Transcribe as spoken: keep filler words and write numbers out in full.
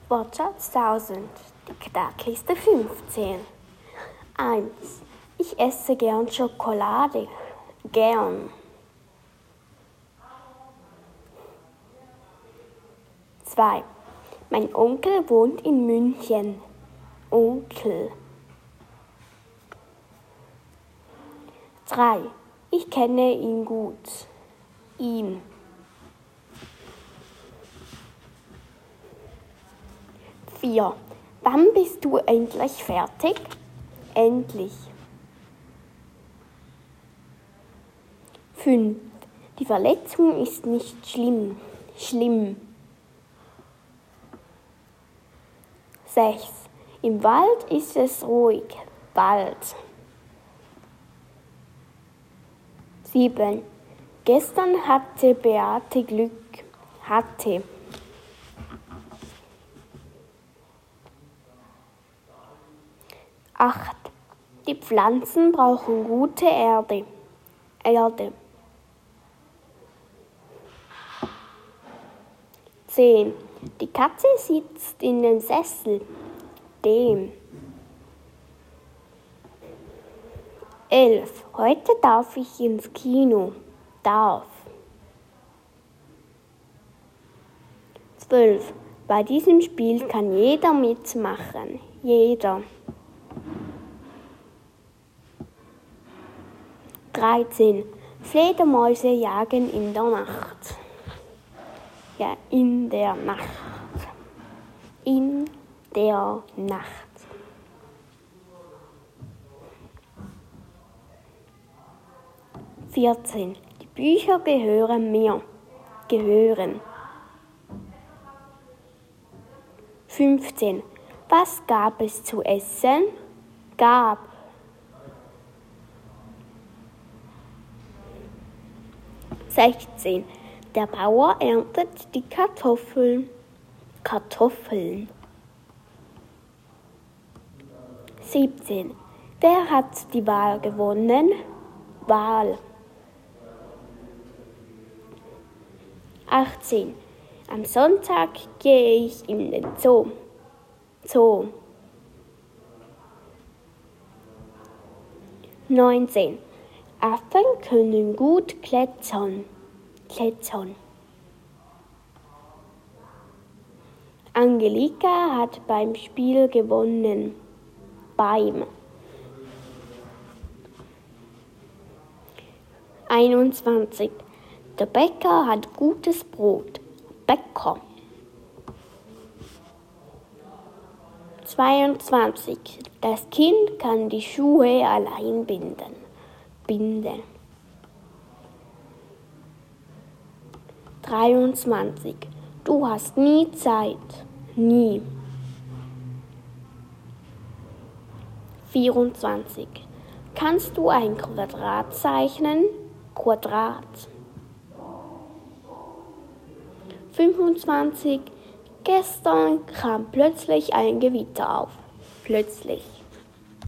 Wortschatz tausend. Die Knackliste fünfzehn. eins. Ich esse gern Schokolade. Gern. zwei. Mein Onkel wohnt in München. Onkel. drei. Ich kenne ihn gut. Ihn. vier. Wann bist du endlich fertig? Endlich. fünf. Die Verletzung ist nicht schlimm. Schlimm. sechs. Im Wald ist es ruhig. Wald. sieben. Gestern hatte Beate Glück. Hatte. acht. Die Pflanzen brauchen gute Erde. Erde. zehn. Die Katze sitzt in dem Sessel. Dem. elf. Heute darf ich ins Kino. Darf. zwölf. Bei diesem Spiel kann jeder mitmachen. Jeder. dreizehn. Fledermäuse jagen in der Nacht. Ja, in der Nacht. In der Nacht. vierzehn. Die Bücher gehören mir. Gehören. fünfzehn. Was gab es zu essen? Gab. sechzehn. Der Bauer erntet die Kartoffeln. Kartoffeln. siebzehn. Wer hat die Wahl gewonnen? Wahl. achtzehn. Am Sonntag gehe ich in den Zoo. Zoo. neunzehn. Affen können gut klettern. Klettern. Angelika hat beim Spiel gewonnen. Beim. einundzwanzig. Der Bäcker hat gutes Brot. Bäcker. zweiundzwanzig. Das Kind kann die Schuhe allein binden. Binden. dreiundzwanzig. Du hast nie Zeit. Nie. vierundzwanzig. Kannst du ein Quadrat zeichnen? Quadrat. fünfundzwanzig. Gestern kam plötzlich ein Gewitter auf. Plötzlich.